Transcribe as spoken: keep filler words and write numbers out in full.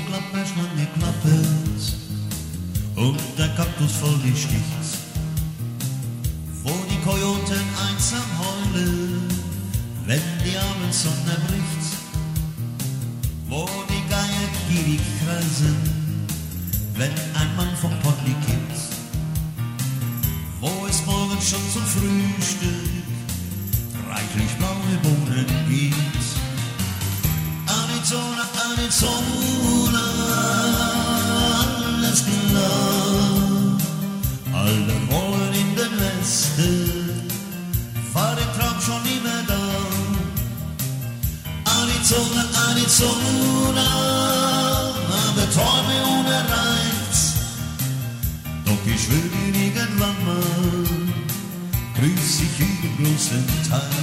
Klappmessmann geklappert und der Kaktus voll die Sticht, wo die Kojoten einsam heulen, wenn die Abendsonne bricht, wo die Geier gierig kreisen, wenn ein Mann vom Pottli kippt, wo es morgens schon zum Frühstück reichlich blaue Bohnen gibt. Arizona, Arizona, alles klar, alle wollen in den Westen, war der Traum schon immer da. Arizona, Arizona, aber Träume ohne Reiz, doch ich will irgendwann mal grüß ich in den großen Teil.